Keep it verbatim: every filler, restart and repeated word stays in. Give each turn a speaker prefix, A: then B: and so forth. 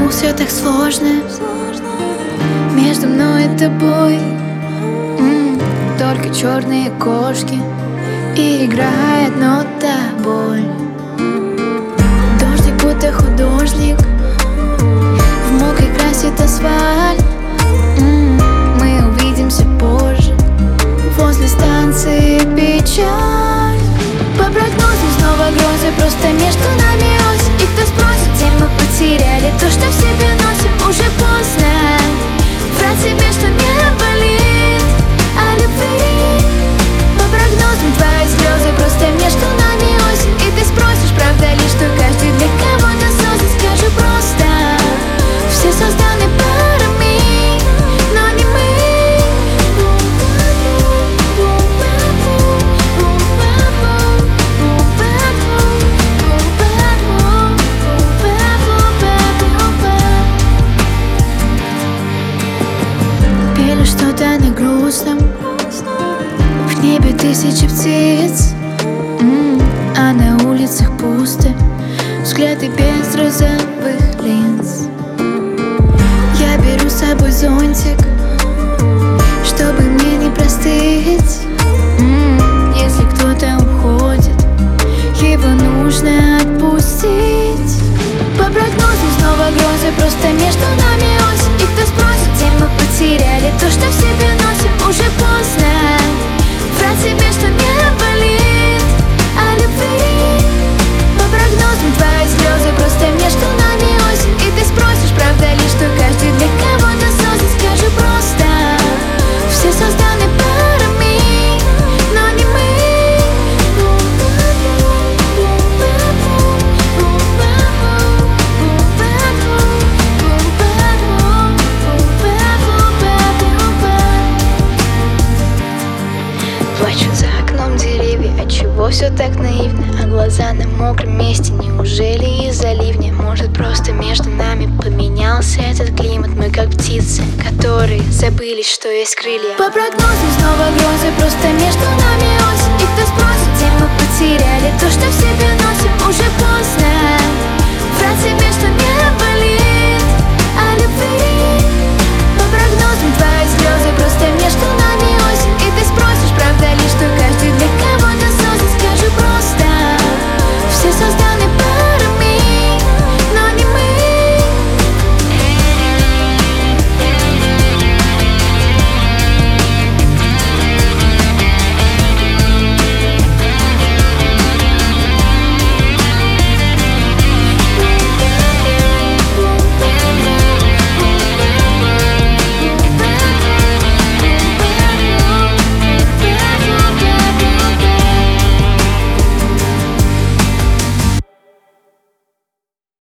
A: все так сложно между мной и тобой. М-м, только черные кошки, и играет нота боль. Дождик будто художник в мокрой красит асфальт. М-м, мы увидимся позже возле станции печаль. По прогнозам снова грозы, просто между нами ось. И кто спросит, где мы потеряли то, что в себе носим. Уже поздно врать себе, что не болит о любви. По прогнозам твои слезы, просто между нами ось. И ты спросишь, правда ли, что каждый для кого-то создан. Скажу просто, все созданы парами, но не мы. Пели что-то на грустном, в небе тысячи птиц, м-м, а на улицах пусто, взгляды без розовых линз. Я беру с собой зонтик, чтобы мне не простыть. М-м, если кто-то уходит, его нужно отпустить. По прогнозам снова грозы, просто между нами ось. И кто спросит, где мы потеряли то, что в себе носим. Уже поздно врать себе, что не болит о любви. По прогнозам твои слезы, просто между нами ось. И ты спросишь, правда ли, что каждый для кого-то создан. Скажу просто, все созданы парами, но не мы. Плачут за окном деревья, отчего все так наивно, а глаза на мокром месте, неужели из-за ливня? Может, просто между нами поменялся этот климат. Мы как птицы, которые забылись, что есть крылья. По прогнозам снова грозы, просто между нами ось. И кто спросит, где мы потеряли то, что в себе носим. Уже поздно